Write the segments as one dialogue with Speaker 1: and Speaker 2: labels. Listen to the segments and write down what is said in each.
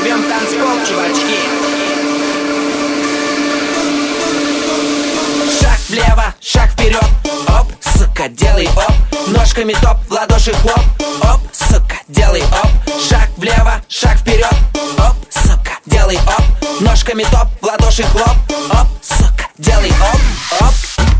Speaker 1: Рвем танцпол, чувачки. Шаг влево, шаг вперед. Оп, сука, делай оп. Ножками топ, в ладоши хлоп. Оп, сука, делай оп. Шаг влево, шаг вперед. Оп, сука, делай оп. Ножками топ, в ладоши хлоп. Оп, сука, делай оп, оп.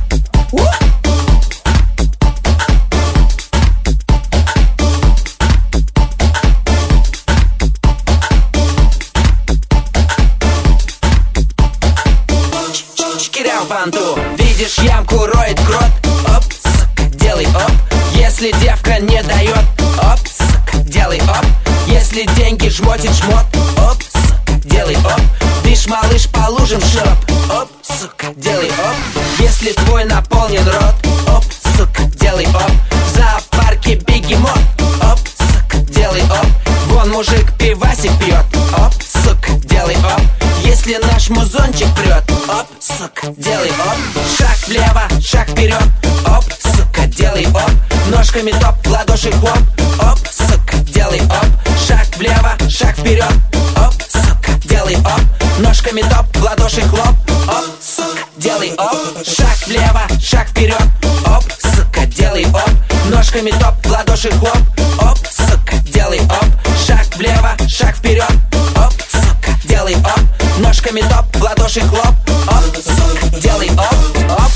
Speaker 1: Банту. Видишь ямку, роет крот. Оп, сука, делай оп. Если девка не дает, оп, сука, делай оп. Если деньги жмотит жмот, оп, сука, делай оп. Дышь, малыш, по лужам шоп. Оп, сука, делай оп. Если твой наполнен рот, оп, сука, делай оп. В зоопарке бегемот, оп, сука, делай оп. Вон мужик пивасик пьет, оп, сука, делай оп. Если наш музончик прет, оп, сука, делай оп. Шаг влево, шаг вперед, оп, сука, делай оп. Ножками топ, в ладоши хлоп, оп, сука, делай оп. Шаг влево, шаг вперед, оп, сука, делай оп. Ножками топ, в ладоши хлоп, оп, сука, делай оп. Шаг влево, шаг вперед, оп, сука, делай оп. Ножками топ, в ладоши хлоп, оп, сука, делай оп. Шаг влево, шаг вперед, оп, сука, делай оп. Ножками топ, в ладоши хлоп, оп, сука, делай оп, оп.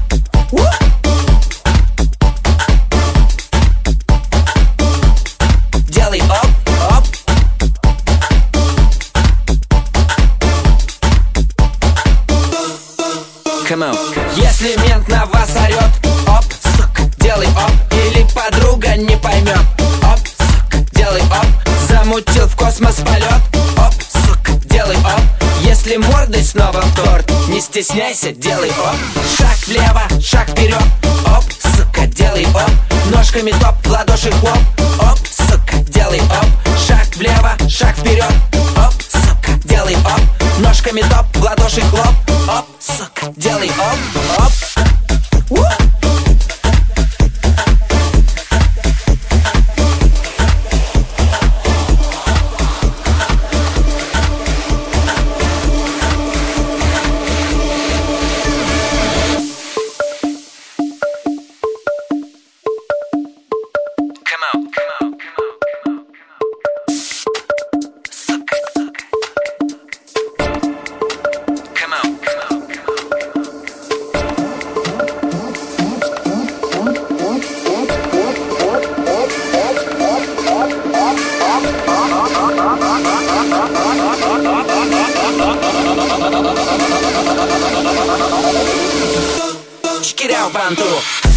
Speaker 1: Делай оп, оп. Come on. Если мент на вас орет, оп, сука, делай оп. Или подруга не поймет, оп, сука, делай оп. Замутил в космос полет, оп, сука, делай оп. Если мордой снова в торт, не стесняйся, делай оп. Шаг влево, шаг вперед, оп, сука, делай оп. Ножками топ, в ладоши хлоп, оп, сука, делай оп. Шаг влево, шаг вперед, оп, сука, делай оп. Ножками топ, в ладоши хлоп, оп, сука, делай оп, оп. Check it out, Bantu.